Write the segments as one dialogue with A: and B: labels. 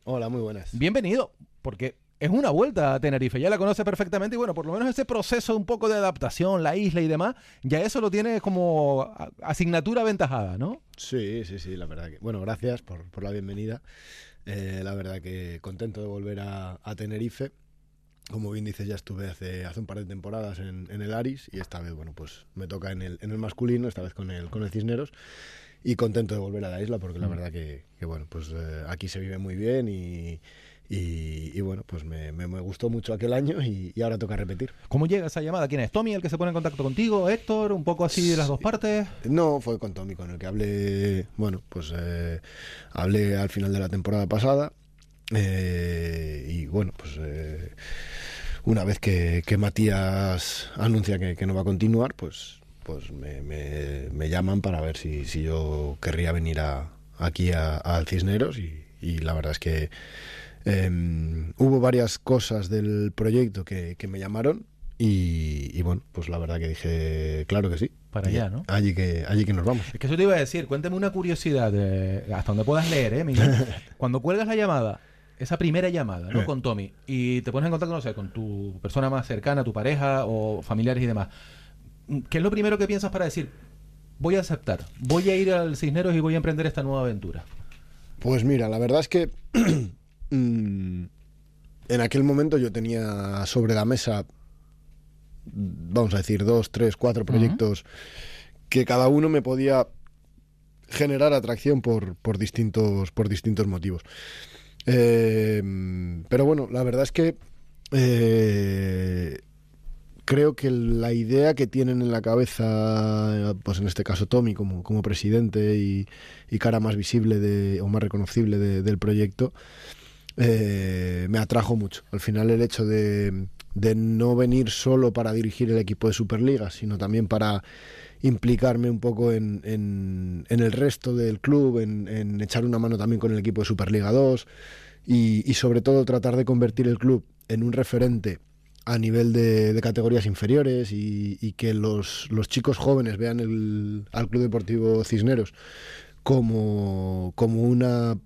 A: Hola, muy buenas.
B: Bienvenido, porque es una vuelta a Tenerife, ya la conoce perfectamente y bueno, por lo menos ese proceso un poco de adaptación, la isla y demás, ya eso lo tiene como asignatura aventajada, ¿no?
A: Sí, la verdad que... Bueno, gracias por la bienvenida. La verdad que contento de volver a Tenerife. Como bien dices, ya estuve hace un par de temporadas en el Aris y esta vez, bueno, pues me toca en el masculino, esta vez con el Cisneros. Y contento de volver a la isla porque la verdad que bueno, pues aquí se vive muy bien y bueno, pues me gustó mucho aquel año y ahora toca repetir.
B: ¿Cómo llega esa llamada? ¿Quién es? ¿Tommy el que se pone en contacto contigo? ¿Héctor? ¿Un poco así de las dos partes?
A: No, fue con Tommy con el que hablé, bueno, pues hablé al final de la temporada pasada y bueno, pues una vez que Matías anuncia que no va a continuar, pues me llaman para ver si yo querría venir aquí al Cisneros y la verdad es que hubo varias cosas del proyecto que me llamaron y bueno, pues la verdad que dije, claro que sí.
B: Para allá, ¿no?
A: Allí que nos vamos.
B: Es que eso te iba a decir, cuéntame una curiosidad, hasta donde puedas leer, Miguel. Cuando cuelgas la llamada, esa primera llamada, ¿no? Con Tommy, y te pones en contacto, no sé, con tu persona más cercana, tu pareja o familiares y demás, ¿qué es lo primero que piensas para decir, voy a aceptar, voy a ir al Cisneros y voy a emprender esta nueva aventura?
A: Pues mira, la verdad es que en aquel momento yo tenía sobre la mesa, vamos a decir, 2, 3, 4 proyectos que cada uno me podía generar atracción por distintos motivos. Pero bueno, la verdad es que creo que la idea que tienen en la cabeza, pues en este caso Tommy como presidente y cara más visible o más reconocible del proyecto, me atrajo mucho. Al final el hecho de no venir solo para dirigir el equipo de Superliga, sino también para implicarme un poco en el resto del club, en echar una mano también con el equipo de Superliga 2 y sobre todo tratar de convertir el club en un referente a nivel de categorías inferiores y que los chicos jóvenes vean al Club Deportivo Cisneros como una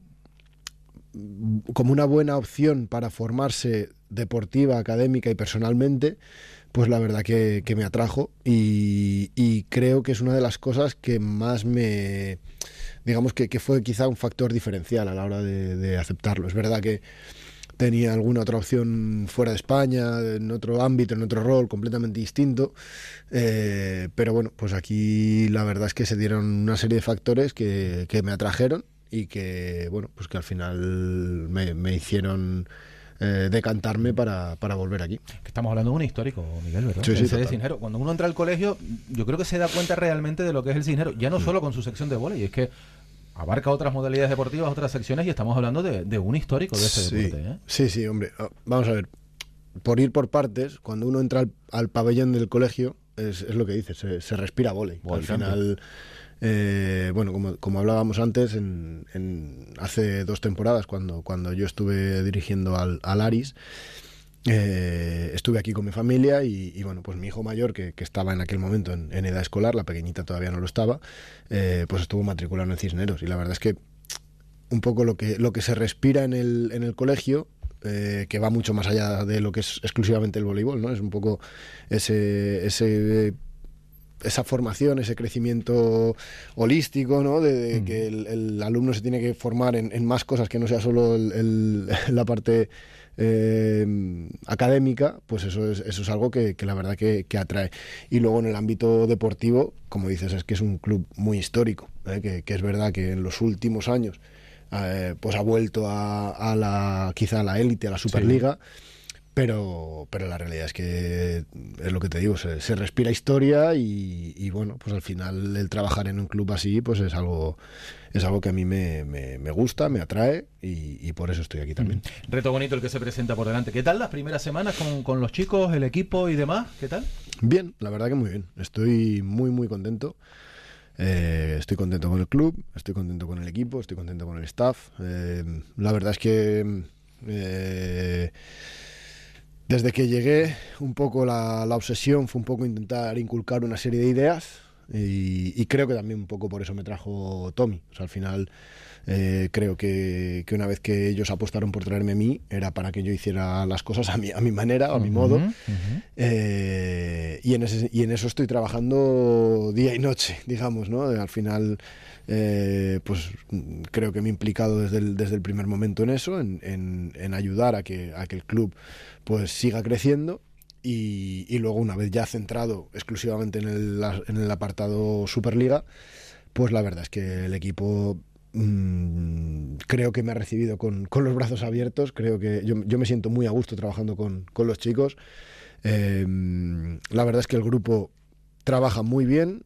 A: buena opción para formarse deportiva, académica y personalmente, pues la verdad que me atrajo y creo que es una de las cosas que más digamos que fue quizá un factor diferencial a la hora de aceptarlo. Es verdad que tenía alguna otra opción fuera de España, en otro ámbito, en otro rol completamente distinto, pero bueno, pues aquí la verdad es que se dieron una serie de factores que me atrajeron y que, bueno, pues que al final me hicieron decantarme para volver aquí.
B: Estamos hablando de un histórico, Miguel, ¿verdad?
A: Sí,
B: El
A: total.
B: Cisneros. Cuando uno entra al colegio, yo creo que se da cuenta realmente de lo que es el Cisneros, ya no solo con su sección de vóley, es que abarca otras modalidades deportivas, otras secciones y estamos hablando de un histórico de ese deporte, ¿eh?
A: Sí, hombre. Vamos a ver, por ir por partes, cuando uno entra al pabellón del colegio, es lo que dices, se respira vóley. Al final, bueno, como hablábamos antes, hace 2 temporadas, cuando yo estuve dirigiendo al Aris, estuve aquí con mi familia y bueno, pues mi hijo mayor, que estaba en aquel momento en edad escolar, la pequeñita todavía no lo estaba, pues estuvo matriculado en Cisneros y la verdad es que un poco lo que se respira en el colegio, que va mucho más allá de lo que es exclusivamente el voleibol, ¿no? Es un poco esa formación, ese crecimiento holístico, ¿no? De que el alumno se tiene que formar en más cosas que no sea solo la parte académica, pues eso es algo que la verdad que atrae. Y luego en el ámbito deportivo, como dices, es que es un club muy histórico, que es verdad que en los últimos años pues ha vuelto quizá a la élite, a la Superliga. Sí. Pero la realidad es que es lo que te digo, se respira historia y bueno, pues al final el trabajar en un club así pues es algo que a mí me gusta, me atrae y por eso estoy aquí también.
B: Reto bonito el que se presenta por delante. ¿Qué tal las primeras semanas con los chicos, el equipo y demás? ¿Qué tal?
A: Bien, la verdad que muy bien. Estoy muy contento. Estoy contento con el club, estoy contento con el equipo, estoy contento con el staff. La verdad es que desde que llegué, un poco la obsesión fue un poco intentar inculcar una serie de ideas y creo que también un poco por eso me trajo Tommy. O sea, al final creo que una vez que ellos apostaron por traerme a mí, era para que yo hiciera las cosas a mi manera o a mi modo. Y en eso estoy trabajando día y noche, digamos, ¿no? Al final, pues creo que me he implicado desde el primer momento en eso, en ayudar a que el club pues siga creciendo. Y luego, una vez ya centrado exclusivamente en el apartado Superliga, pues la verdad es que el equipo creo que me ha recibido con los brazos abiertos. Creo que yo me siento muy a gusto trabajando con los chicos. La verdad es que el grupo trabaja muy bien,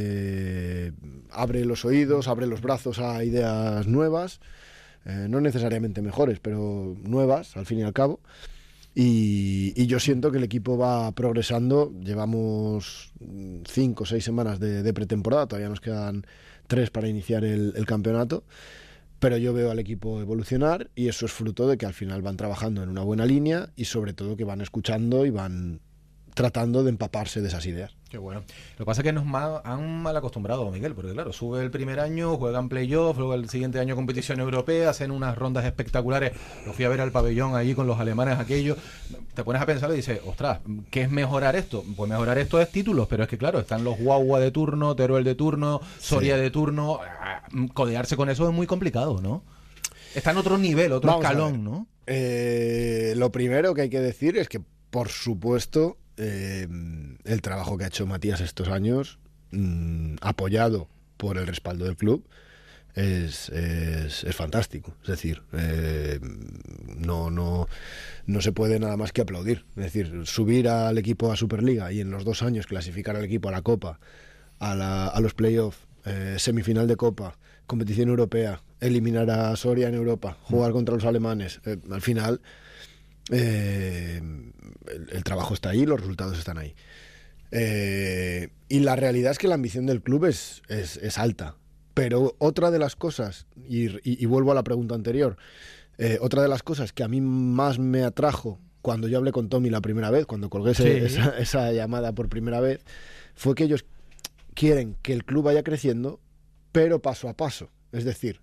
A: abre los oídos, abre los brazos a ideas nuevas, no necesariamente mejores, pero nuevas al fin y al cabo. Y yo siento que el equipo va progresando. Llevamos 5 o 6 semanas de pretemporada, todavía nos quedan 3 para iniciar el campeonato, pero yo veo al equipo evolucionar, y eso es fruto de que al final van trabajando en una buena línea y sobre todo que van escuchando y van tratando de empaparse de esas ideas.
B: Qué bueno. Lo que pasa es que nos han mal acostumbrado, Miguel, porque claro, sube el primer año, juegan playoff, luego el siguiente año competición europea, hacen unas rondas espectaculares. Lo fui a ver al pabellón allí con los alemanes aquello. Te pones a pensar y dices, ostras, ¿qué es mejorar esto? Pues mejorar esto es títulos, pero es que claro, están los Guagua de turno, Teruel de turno, Soria de turno. Codearse con eso es muy complicado, ¿no? Está en otro nivel, otro escalón, ¿no?
A: Lo primero que hay que decir es que, por supuesto, el trabajo que ha hecho Matías estos años, apoyado por el respaldo del club, es fantástico. Es decir, no se puede nada más que aplaudir. Es decir, subir al equipo a Superliga y en los 2 años clasificar al equipo a la Copa, a los playoffs, semifinal de Copa, competición europea, eliminar a Soria en Europa, jugar contra los alemanes, al final el trabajo está ahí, los resultados están ahí. Y la realidad es que la ambición del club es alta. Pero otra de las cosas, y vuelvo a la pregunta anterior, otra de las cosas que a mí más me atrajo cuando yo hablé con Tommy la primera vez, cuando colgué esa llamada por primera vez, fue que ellos quieren que el club vaya creciendo, pero paso a paso. Es decir,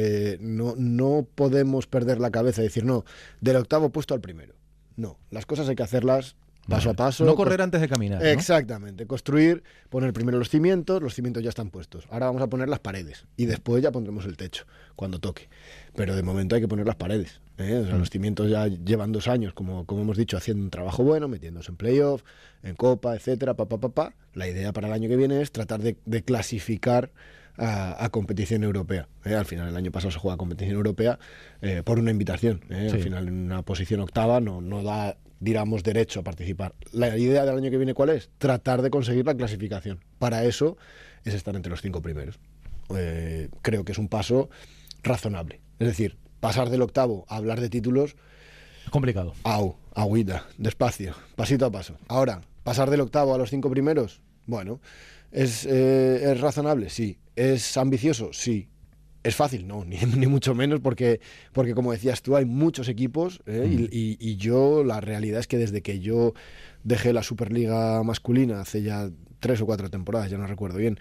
A: no podemos perder la cabeza y decir, no, del 8º puesto al primero. No, las cosas hay que hacerlas paso a paso.
B: No correr antes de caminar, ¿no?
A: Exactamente, construir, poner primero los cimientos ya están puestos. Ahora vamos a poner las paredes y después ya pondremos el techo, cuando toque. Pero de momento hay que poner las paredes, ¿eh? O sea, los cimientos ya llevan 2 años, como hemos dicho, haciendo un trabajo bueno, metiéndose en playoff, en Copa, etcétera, La idea para el año que viene es tratar de clasificar a competición europea. Al final, el año pasado se juega competición europea por una invitación. Al final, en una posición 8ª no da, digamos, derecho a participar. La idea del año que viene, ¿cuál es? Tratar de conseguir la clasificación. Para eso es estar entre los 5 primeros. Creo que es un paso razonable. Es decir, pasar del 8º a hablar de títulos...
B: complicado.
A: Agüita, despacio, pasito a paso. Ahora, pasar del 8º a los 5 primeros, bueno... ¿Es razonable? Sí. ¿Es ambicioso? Sí. ¿Es fácil? No, ni mucho menos, porque como decías tú, hay muchos equipos, y yo, la realidad es que desde que yo dejé la Superliga masculina hace ya 3 o 4 temporadas, ya no recuerdo bien,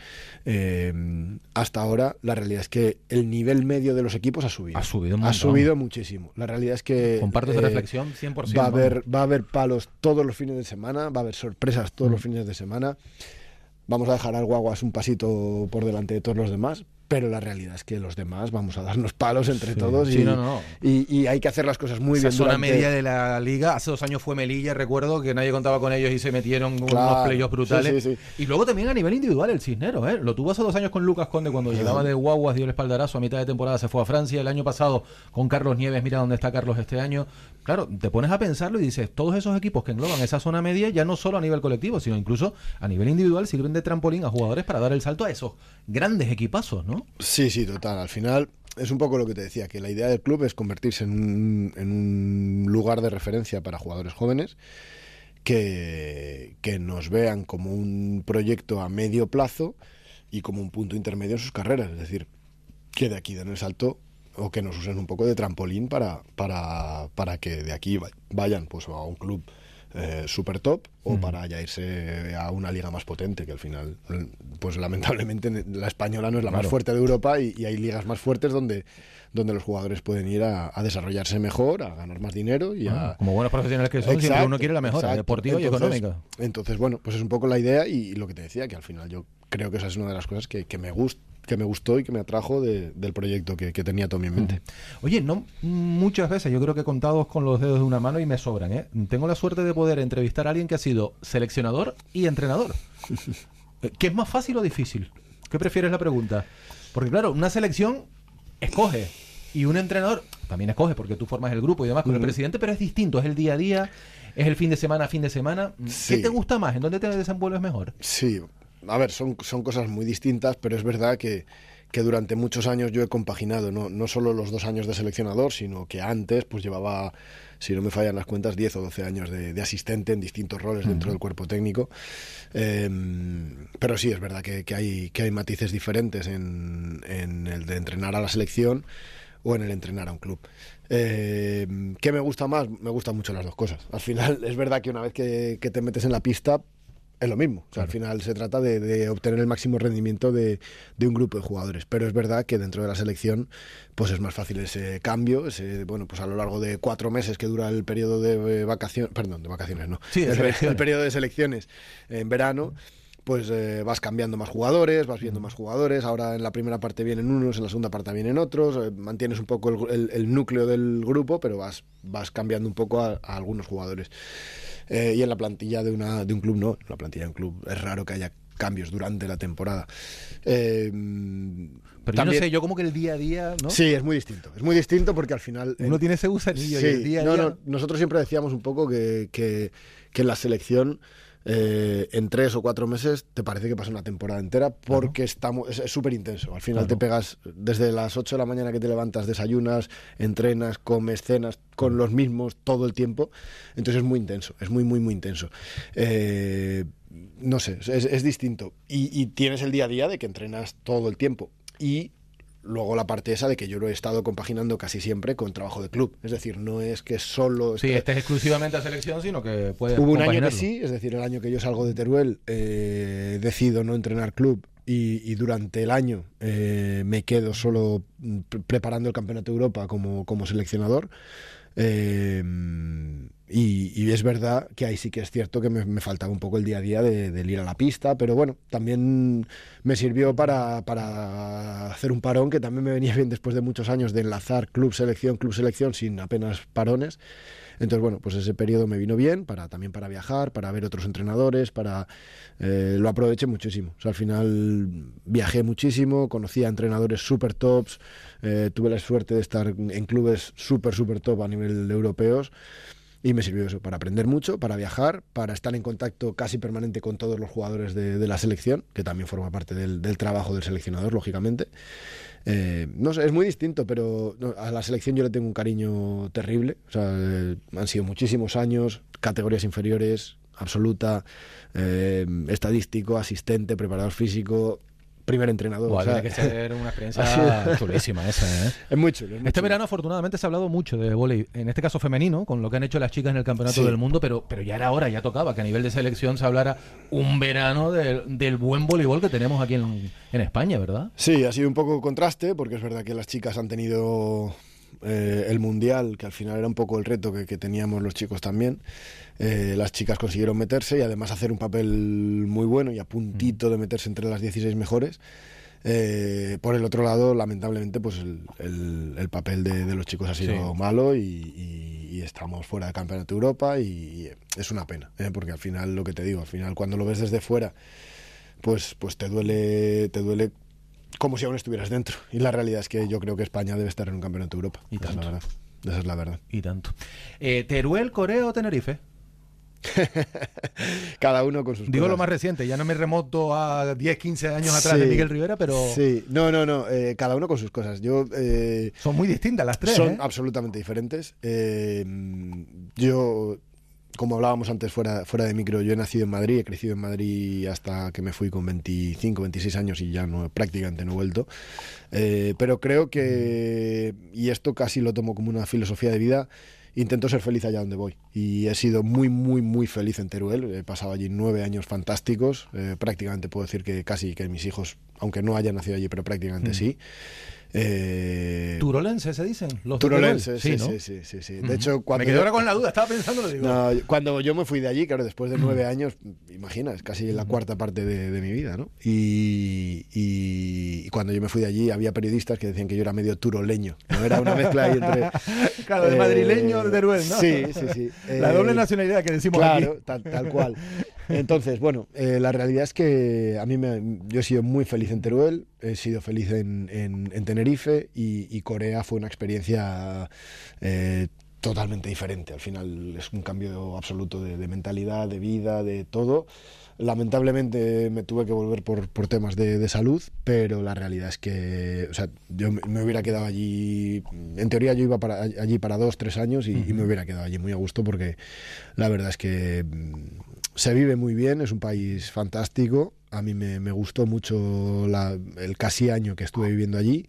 A: hasta ahora, la realidad es que el nivel medio de los equipos ha subido.
B: Ha subido un
A: montón. Ha subido muchísimo. La realidad es que...
B: Comparto esa reflexión 100%.
A: Va a haber palos todos los fines de semana, va a haber sorpresas todos los fines de semana. Vamos a dejar al Guaguas un pasito por delante de todos los demás, pero la realidad es que los demás vamos a darnos palos entre todos y hay que hacer las cosas muy bien.
B: Esa zona media de la liga, hace 2 años fue Melilla, recuerdo que nadie contaba con ellos y se metieron unos playoffs brutales. Y luego también a nivel individual el Cisneros, lo tuvo hace 2 años con Lucas Conde cuando llegaba de Guaguas, dio el espaldarazo, a mitad de temporada se fue a Francia, el año pasado con Carlos Nieves, mira dónde está Carlos este año. Claro, te pones a pensarlo y dices, todos esos equipos que engloban esa zona media, ya no solo a nivel colectivo, sino incluso a nivel individual, sirven de trampolín a jugadores para dar el salto a esos grandes equipazos, ¿no?
A: Sí, total. Al final es un poco lo que te decía, que la idea del club es convertirse en un lugar de referencia para jugadores jóvenes que nos vean como un proyecto a medio plazo y como un punto intermedio en sus carreras. Es decir, que de aquí den el salto o que nos usen un poco de trampolín para que de aquí vayan pues a un club super top o para ya irse a una liga más potente, que al final, pues lamentablemente la española no es la más fuerte de Europa y hay ligas más fuertes donde los jugadores pueden ir a desarrollarse mejor, a ganar más dinero y
B: como buenos profesionales que son, siempre uno quiere la mejora deportiva y económica.
A: Entonces, bueno, pues es un poco la idea y lo que te decía, que al final yo creo que esa es una de las cosas que me gustó y que me atrajo del proyecto que tenía Tommy en mente.
B: Oye, no muchas veces, yo creo que contados con los dedos de una mano y me sobran, ¿eh? Tengo la suerte de poder entrevistar a alguien que ha sido seleccionador y entrenador. ¿Qué es más fácil o difícil? ¿Qué prefieres la pregunta? Porque claro, una selección escoge y un entrenador también escoge porque tú formas el grupo y demás con el presidente, pero es distinto, es el día a día, es el fin de semana a fin de semana.
A: Sí.
B: ¿Qué te gusta más? ¿En dónde te desenvuelves mejor?
A: Sí, a ver, son cosas muy distintas, pero es verdad que durante muchos años yo he compaginado, no solo los 2 años de seleccionador, sino que antes pues llevaba, si no me fallan las cuentas, 10 o 12 años de asistente en distintos roles dentro del cuerpo técnico. Pero sí, es verdad que hay matices diferentes en el de entrenar a la selección o en el entrenar a un club. ¿Qué me gusta más? Me gustan mucho las dos cosas. Al final es verdad que una vez que te metes en la pista es lo mismo. O sea, al final se trata de obtener el máximo rendimiento de un grupo de jugadores. Pero es verdad que dentro de la selección pues es más fácil ese cambio. Bueno, pues a lo largo de 4 meses que dura el periodo de vacaciones, perdón, de vacaciones no,
B: sí,
A: el periodo de selecciones en verano, pues vas cambiando más jugadores, vas viendo más jugadores. Ahora en la primera parte vienen unos, en la segunda parte vienen otros. Mantienes un poco el núcleo del grupo, pero vas cambiando un poco a algunos jugadores. Y en la plantilla de un club no. En la plantilla de un club es raro que haya cambios durante la temporada.
B: Pero yo no sé, yo como que el día a día, ¿no?
A: Sí, es muy distinto. Es muy distinto porque al final...
B: Uno tiene ese gusanillo
A: sí,
B: y el día a día...
A: No, nosotros siempre decíamos un poco que en la selección... en 3 o 4 meses te parece que pasa una temporada entera porque es súper intenso. Al final te pegas desde las 8 de la mañana que te levantas, desayunas, entrenas, comes, cenas con los mismos todo el tiempo. Entonces es muy intenso, es muy, muy, muy intenso. No sé, es distinto. Y tienes el día a día de que entrenas todo el tiempo. Y luego la parte esa de que yo lo he estado compaginando casi siempre con trabajo de club. Es decir, no es que solo...
B: Sí, estés exclusivamente a selección, sino que puedes
A: Hubo un año que sí, es decir, el año que yo salgo de Teruel, decido no entrenar club y durante el año me quedo solo preparando el Campeonato de Europa como seleccionador. Y es verdad que ahí sí que es cierto que me faltaba un poco el día a día del ir a la pista, pero bueno, también me sirvió para hacer un parón que también me venía bien después de muchos años de enlazar club selección sin apenas parones. Entonces, bueno, pues ese periodo me vino bien también para viajar, para ver otros entrenadores, lo aproveché muchísimo. O sea, al final viajé muchísimo, conocí a entrenadores super tops, tuve la suerte de estar en clubes super top a nivel europeos. Y me sirvió eso, para aprender mucho, para viajar, para estar en contacto casi permanente con todos los jugadores de la selección, que también forma parte del trabajo del seleccionador, lógicamente. No sé, es muy distinto, pero a la selección yo le tengo un cariño terrible. O sea, han sido muchísimos años, categorías inferiores, absoluta, estadístico, asistente, preparador físico... primer entrenador.
B: Buah, tiene que ser una experiencia chulísima esa, ¿eh?
A: Es muy chulo.
B: Este verano, afortunadamente, se ha hablado mucho de vóley, en este caso femenino, con lo que han hecho las chicas en el Campeonato del Mundo, pero ya era hora, ya tocaba que a nivel de selección se hablara un verano del buen voleibol que tenemos aquí en España, ¿verdad?
A: Sí, ha sido un poco contraste, porque es verdad que las chicas han tenido... el mundial, que al final era un poco el reto que teníamos los chicos también. Las chicas consiguieron meterse y además hacer un papel muy bueno y a puntito de meterse entre las 16 mejores. Por el otro lado, lamentablemente, pues el papel de los chicos ha sido malo y estamos fuera del Campeonato de Europa y es una pena, porque al final, lo que te digo, al final cuando lo ves desde fuera, pues te duele como si aún estuvieras dentro. Y la realidad es que yo creo que España debe estar en un Campeonato de Europa.
B: Y tanto.
A: Esa es la verdad.
B: Y tanto. ¿Teruel, Corea o Tenerife?
A: Cada uno con sus
B: Digo
A: cosas.
B: lo más reciente, ya no me remoto a 10, 15 años atrás de Miguel Rivera, pero...
A: Sí, no, cada uno con sus cosas.
B: Son muy distintas las tres,
A: Son absolutamente diferentes. Yo como hablábamos antes fuera de micro, yo he nacido en Madrid, he crecido en Madrid hasta que me fui con 25, 26 años y ya prácticamente no he vuelto. Pero creo que, y esto casi lo tomo como una filosofía de vida, intento ser feliz allá donde voy. Y he sido muy, muy, muy feliz en Teruel. He pasado allí 9 años fantásticos. Prácticamente puedo decir que casi que mis hijos, aunque no hayan nacido allí, pero prácticamente sí.
B: ¿Turolenses se dicen? Los
A: turolenses,
B: sí,
A: sí,
B: ¿no?
A: sí. De hecho,
B: me quedé ahora con la duda, estaba pensando, lo digo.
A: No, cuando yo me fui de allí, claro, después de 9 años, imaginas, casi la cuarta parte de mi vida, ¿no? Y cuando yo me fui de allí, había periodistas que decían que yo era medio turoleño, ¿no? Era una mezcla ahí entre...
B: Claro, de madrileño de Teruel, ¿no?
A: Sí.
B: La doble nacionalidad que decimos aquí.
A: Claro, tal cual. Entonces, bueno, la realidad es que yo he sido muy feliz en Teruel, he sido feliz en Tenerife y Corea fue una experiencia totalmente diferente. Al final es un cambio absoluto de mentalidad, de vida, de todo. Lamentablemente me tuve que volver por temas de salud, pero la realidad es que, o sea, yo me hubiera quedado allí, en teoría yo iba allí para 2-3 años y me hubiera quedado allí muy a gusto porque la verdad es que se vive muy bien, es un país fantástico. A mí me gustó mucho el casi año que estuve viviendo allí.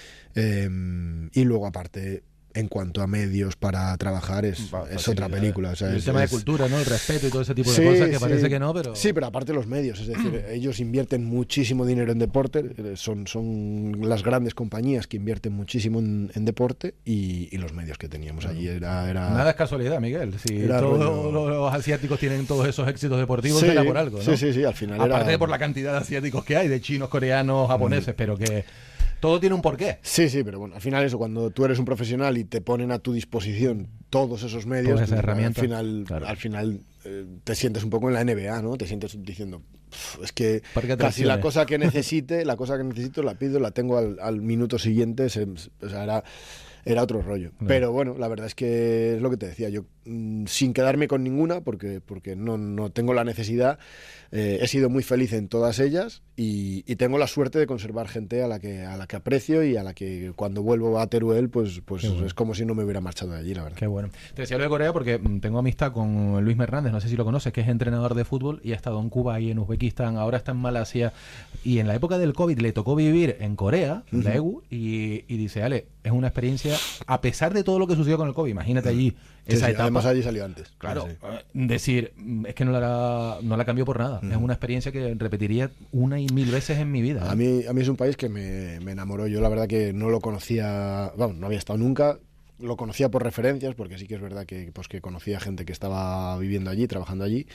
A: Y luego, aparte, en cuanto a medios para trabajar, es otra película. O sea,
B: el tema de cultura, ¿no? El respeto y todo ese tipo de cosas que parece que no, pero...
A: Sí, pero aparte los medios, es decir, ellos invierten muchísimo dinero en deporte, son las grandes compañías que invierten muchísimo en deporte y los medios que teníamos allí era...
B: Nada es casualidad, Miguel. Si todos los asiáticos tienen todos esos éxitos deportivos, será por algo, ¿no?
A: Sí, al final
B: aparte de por la cantidad de asiáticos que hay, de chinos, coreanos, japoneses, pero que... Todo tiene un porqué.
A: Sí, pero bueno, al final eso, cuando tú eres un profesional y te ponen a tu disposición todos esos medios,
B: todas esas herramientas,
A: al final te sientes un poco en la NBA, ¿no? Te sientes diciendo, es que casi la cosa que necesito la pido, la tengo al minuto siguiente, o sea, era otro rollo. No. Pero bueno, la verdad es que es lo que te decía, yo sin quedarme con ninguna, porque no tengo la necesidad, he sido muy feliz en todas ellas y tengo la suerte de conservar gente a la que aprecio y a la que cuando vuelvo a Teruel, pues bueno. Es como si no me hubiera marchado de allí, la verdad.
B: Qué bueno. Te decía lo de Corea porque tengo amistad con Luis Hernández, no sé si lo conoces, que es entrenador de fútbol y ha estado en Cuba y en Uzbekistán, ahora está en Malasia y en la época del COVID le tocó vivir en Corea, en la EU, y dice, Ale, es una experiencia, a pesar de todo lo que sucedió con el COVID, imagínate allí esa etapa.
A: Además allí salió antes.
B: Claro, decir, es que no la cambió por nada. Es una experiencia que repetiría 1 y 1000 veces en mi vida.
A: A mí es un país que me enamoró. Yo la verdad que no lo conocía, no había estado nunca. Lo conocía por referencias, porque sí que es verdad que conocía gente que estaba viviendo allí, trabajando allí.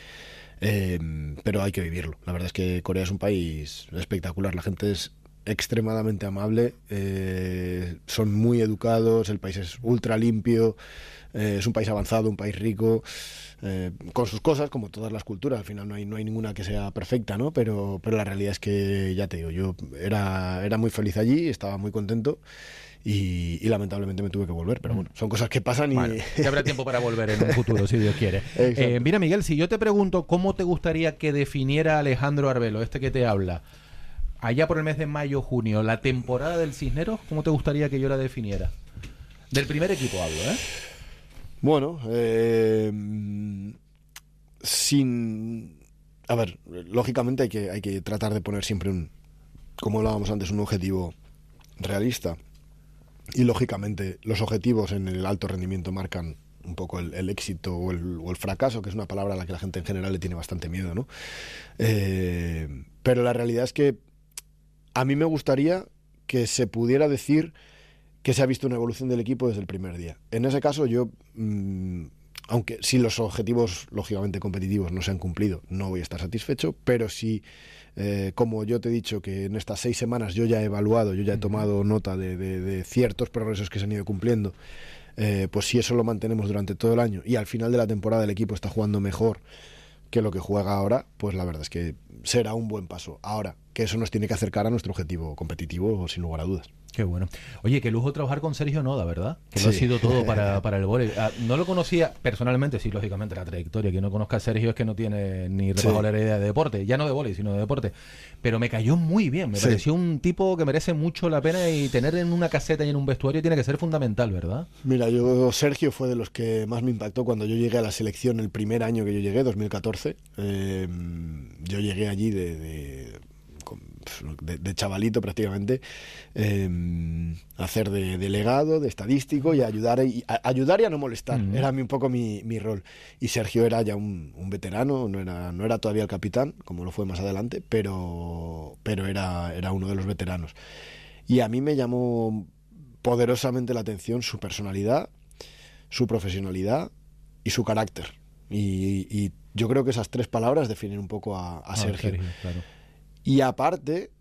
A: Pero hay que vivirlo. La verdad es que Corea es un país espectacular. La gente es extremadamente amable, son muy educados, el país es ultra limpio, es un país avanzado, un país rico, con sus cosas, como todas las culturas. Al final no hay ninguna que sea perfecta, ¿no? Pero la realidad es que, ya te digo, yo era muy feliz allí, estaba muy contento. Y lamentablemente me tuve que volver, pero bueno, son cosas que pasan y...
B: Bueno, ya habrá tiempo para volver en un futuro, si Dios quiere. Mira, Miguel, si yo te pregunto cómo te gustaría que definiera Alejandro Arbelo, este que te habla, allá por el mes de mayo, junio, la temporada del Cisneros, ¿cómo te gustaría que yo la definiera? Del primer equipo hablo, ¿eh?
A: Bueno, a ver, lógicamente hay que tratar de poner siempre como hablábamos antes, un objetivo realista. Y lógicamente los objetivos en el alto rendimiento marcan un poco el éxito o el fracaso, que es una palabra a la que la gente en general le tiene bastante miedo, ¿no? Pero la realidad es que a mí me gustaría que se pudiera decir que se ha visto una evolución del equipo desde el primer día. En ese caso yo, aunque si los objetivos lógicamente competitivos no se han cumplido, no voy a estar satisfecho, pero si... como yo te he dicho que en estas 6 semanas yo ya he evaluado, yo ya he tomado nota de ciertos progresos que se han ido cumpliendo, pues si eso lo mantenemos durante todo el año y al final de la temporada el equipo está jugando mejor que lo que juega ahora, pues la verdad es que será un buen paso. Ahora, que eso nos tiene que acercar a nuestro objetivo competitivo, sin lugar a dudas.
B: Qué bueno. Oye, qué lujo trabajar con Sergio Noda, ¿verdad? Que lo
A: Sí.
B: ha sido todo para el vóley. No lo conocía personalmente, sí, lógicamente, la trayectoria. Quien no conozca a Sergio es que no tiene ni la idea de deporte, ya no de vóley, sino de deporte. Pero me cayó muy bien, me pareció un tipo que merece mucho la pena, y tener en una caseta y en un vestuario tiene que ser fundamental, ¿verdad?
A: Mira, Sergio fue de los que más me impactó cuando yo llegué a la selección el primer año que yo llegué, 2014. Yo llegué allí de chavalito prácticamente, a hacer de delegado, de estadístico y ayudar y a no molestar. Era un poco mi rol. Y Sergio era ya un veterano, no era todavía el capitán, como lo fue más adelante, pero era uno de los veteranos. Y a mí me llamó poderosamente la atención su personalidad, su profesionalidad y su carácter. Y yo creo que esas tres palabras definen un poco a Sergio.
B: Claro.
A: Y aparte,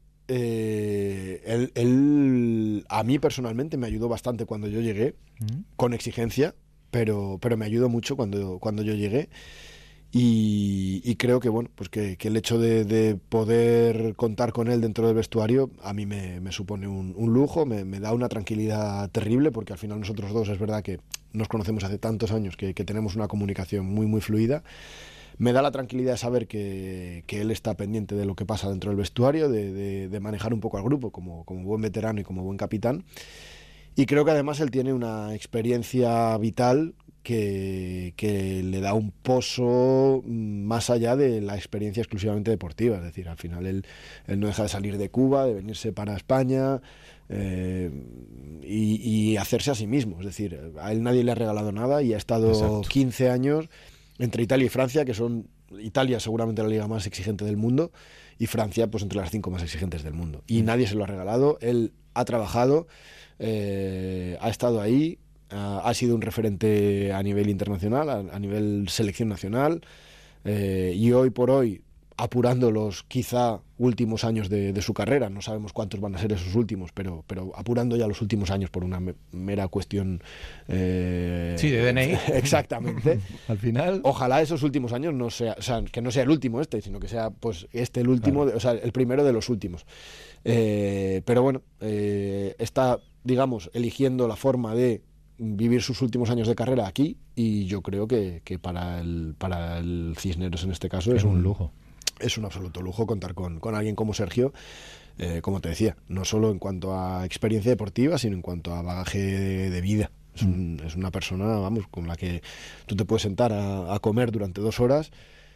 A: él a mí personalmente me ayudó bastante cuando yo llegué, con exigencia, pero me ayudó mucho cuando yo llegué. Y creo que bueno, pues que el hecho de poder contar con él dentro del vestuario a mí me supone un lujo, me da una tranquilidad terrible, porque al final nosotros dos es verdad que nos conocemos hace tantos años que tenemos una comunicación muy muy fluida. Me da la tranquilidad de saber que él está pendiente de lo que pasa dentro del vestuario, de manejar un poco al grupo como buen veterano y como buen capitán. Y creo que además él tiene una experiencia vital que le da un pozo más allá de la experiencia exclusivamente deportiva. Es decir, al final él no deja de salir de Cuba, de venirse para España y hacerse a sí mismo. Es decir, a él nadie le ha regalado nada y ha estado 15 años entre Italia y Francia, que son Italia seguramente la liga más exigente del mundo, y Francia pues entre las 5 más exigentes del mundo. Y nadie se lo ha regalado. Él ha trabajado, ha estado ahí, ha sido un referente a nivel internacional, a nivel selección nacional, y hoy por hoy, apurando los quizá últimos años de su carrera, no sabemos cuántos van a ser esos últimos, pero apurando ya los últimos años por una mera cuestión
B: de DNI.
A: Exactamente.
B: Al final,
A: ojalá esos últimos años no sea, o sea, que no sea el último sino que sea pues el último, claro. O sea, el primero de los últimos. Pero bueno, está, digamos, eligiendo la forma de vivir sus últimos años de carrera aquí, y yo creo que para el Cisneros en este caso es un
B: lujo.
A: Es un absoluto lujo contar con alguien como Sergio, como te decía, no solo en cuanto a experiencia deportiva, sino en cuanto a bagaje de vida. Es una persona, vamos, con la que tú te puedes sentar a comer durante 2 horas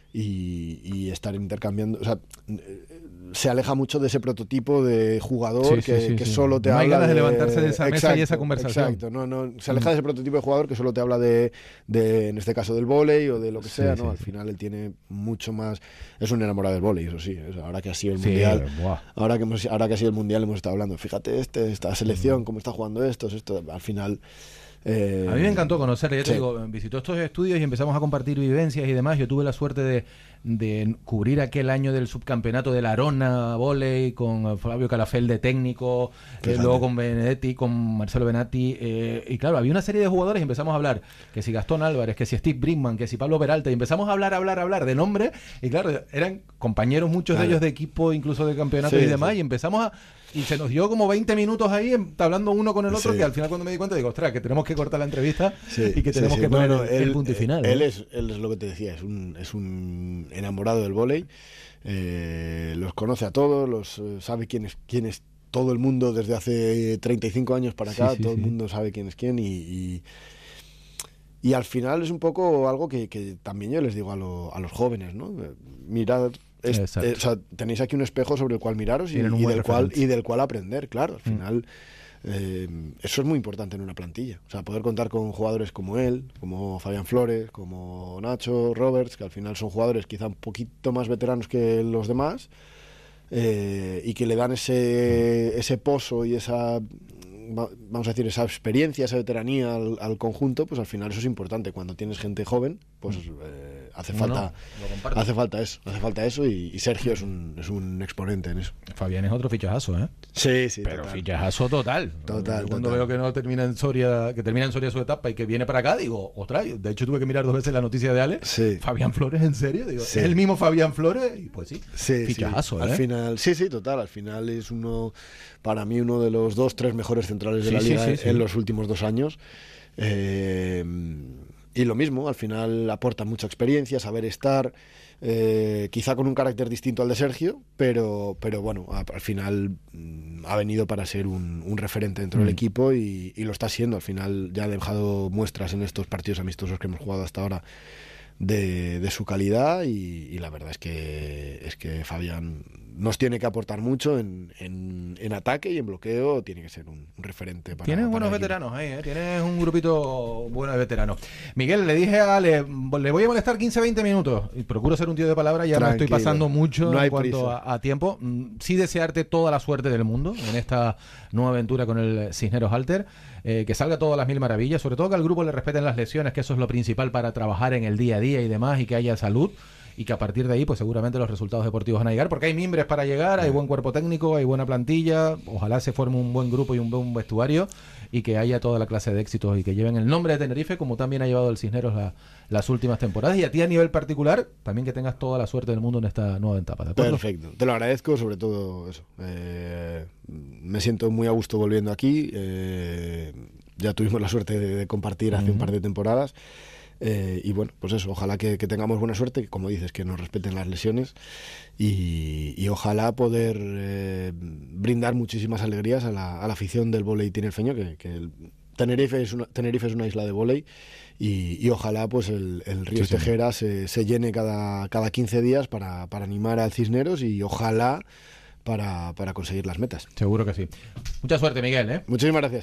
A: y estar intercambiando. O sea, se aleja mucho de ese prototipo de jugador que solo te
B: habla.
A: No hay
B: ganas de levantarse de esa mesa y esa conversación.
A: Exacto, no, se aleja de ese prototipo de jugador que solo te habla de en este caso del vóley o de lo que sea, ¿no? Al final él tiene mucho más. Es un enamorado del vóley, eso sí. Ahora que ha sido el mundial, ahora que ha sido el mundial hemos estado hablando. Fíjate esta selección, cómo está jugando esto. Al final.
B: A mí me encantó conocerle, ya te digo, visitó estos estudios y empezamos a compartir vivencias y demás. Yo tuve la suerte de cubrir aquel año del subcampeonato de la Arona Voley con Flavio Calafel de técnico, luego con Benedetti, con Marcelo Benatti, y claro, había una serie de jugadores y empezamos a hablar, que si Gastón Álvarez, que si Steve Brinkman, que si Pablo Peralta, y empezamos a hablar de nombre, y claro, eran compañeros muchos de ellos de equipo, incluso de campeonatos y demás, y empezamos y se nos dio como 20 minutos ahí hablando uno con el otro, que al final cuando me di cuenta digo, ostras, que tenemos que cortar la entrevista y que tenemos que poner el punto y final.
A: Él es lo que te decía, es un enamorado del vóley, los conoce a todos, sabe quién es todo el mundo desde hace 35 años para acá, todo el mundo sabe quién es quién y al final es un poco algo que también yo les digo a los jóvenes, ¿no? Mirad, o sea, tenéis aquí un espejo sobre el cual miraros y del cual aprender, claro, al final eso es muy importante en una plantilla, o sea, poder contar con jugadores como él, como Fabián Flores, como Nacho Roberts, que al final son jugadores quizá un poquito más veteranos que los demás, y que le dan ese pozo y esa, vamos a decir, esa experiencia, esa veteranía al conjunto. Pues al final eso es importante. Cuando tienes gente joven, pues hace falta hace falta eso y Sergio es un exponente en eso.
B: Fabián es otro fichajazo, ¿eh?
A: Sí,
B: pero total. Fichajazo total. Cuando veo que no termina en Soria, su etapa y que viene para acá, digo, ostras, de hecho tuve que mirar 2 veces la noticia de Ale.
A: Sí.
B: Fabián Flores, ¿en serio? Digo, ¿es el mismo Fabián Flores? Y pues sí, fichajazo,
A: Al final, total, al final es para mí uno de los 2-3 mejores centrales de la liga en los últimos 2 años. Y lo mismo, al final aporta mucha experiencia, saber estar, quizá con un carácter distinto al de Sergio, pero bueno, al final ha venido para ser un referente dentro del equipo y lo está siendo. Al final ya ha dejado muestras en estos partidos amistosos que hemos jugado hasta ahora de su calidad y la verdad es que Fabián nos tiene que aportar mucho en ataque y en bloqueo. Tiene que ser un referente para...
B: Tienes buenos veteranos ahí, ¿eh? Tienes un grupito bueno de veteranos. Miguel, le dije a Ale, le voy a molestar 15-20 minutos y procuro ser un tío de palabra, ya Tranquilo. Me estoy pasando mucho en cuanto a tiempo. Sí, desearte toda la suerte del mundo en esta nueva aventura con el Cisneros Alter, que salga todo a las mil maravillas, sobre todo que al grupo le respeten las lesiones, que eso es lo principal para trabajar en el día a día y demás, y que haya salud, y que a partir de ahí pues seguramente los resultados deportivos van a llegar, porque hay mimbres para llegar, hay buen cuerpo técnico, hay buena plantilla, ojalá se forme un buen grupo y un buen vestuario y que haya toda la clase de éxitos y que lleven el nombre de Tenerife como también ha llevado el Cisneros las últimas temporadas. Y a ti a nivel particular también que tengas toda la suerte del mundo en esta nueva etapa, ¿de acuerdo?
A: Perfecto, te lo agradezco, sobre todo eso, me siento muy a gusto volviendo aquí, ya tuvimos la suerte de compartir hace un par de temporadas. Y bueno, pues eso, ojalá que tengamos buena suerte, que como dices, que nos respeten las lesiones y ojalá poder brindar muchísimas alegrías a la afición del vóley tinerfeño, que Tenerife es una isla de vóley y ojalá pues el río Tejera se llene cada 15 días para animar al Cisneros y ojalá para conseguir las metas.
B: Seguro que sí. Mucha suerte, Miguel, ¿eh?
A: Muchísimas gracias.